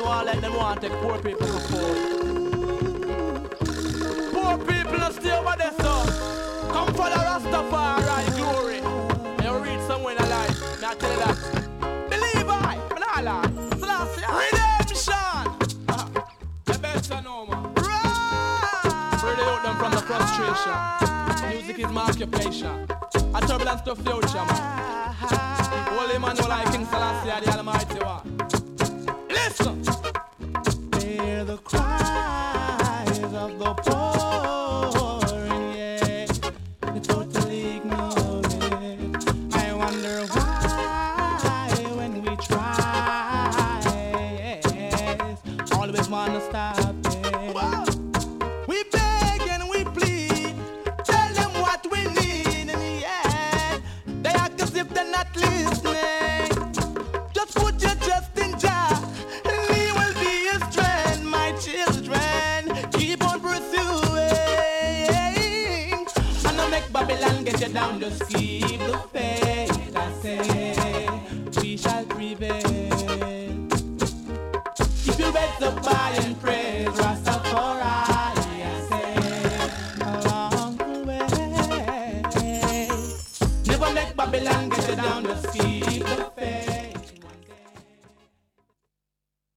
know all like them want to take poor people for food. Poor people are stay over there, so come follow Rastafari glory. And you read somewhere in a life. May I tell you that? Believe I, Manala, Selassie, redemption. The best I know, man. Right. Free out them from the frustration. Music is my occupation. A turbulence to future, man. Holy man, you like King Selassie, the Almighty One. Listen. Hear the cries of the poor, yeah. They totally ignore it. I wonder why when we try, always wanna stop it. We beg and we plead, tell them what we need, and yeah, they act as if they're not listening. Just put your trust in Jah, and He will be your strength, my children. Keep on pursuing, and don't make Babylon get you down. Just keep the faith, I say, we shall prevail. Keep your heads up high and praise Rastafari, I say, along the way. Never make Babylon get you down. Just keep